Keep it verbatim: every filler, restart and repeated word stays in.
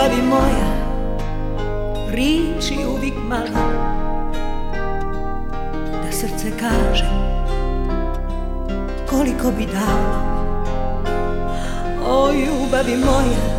ljubavi moja, riči uvijek malo, da srce kaže koliko bi dalo. O ljubavi moja,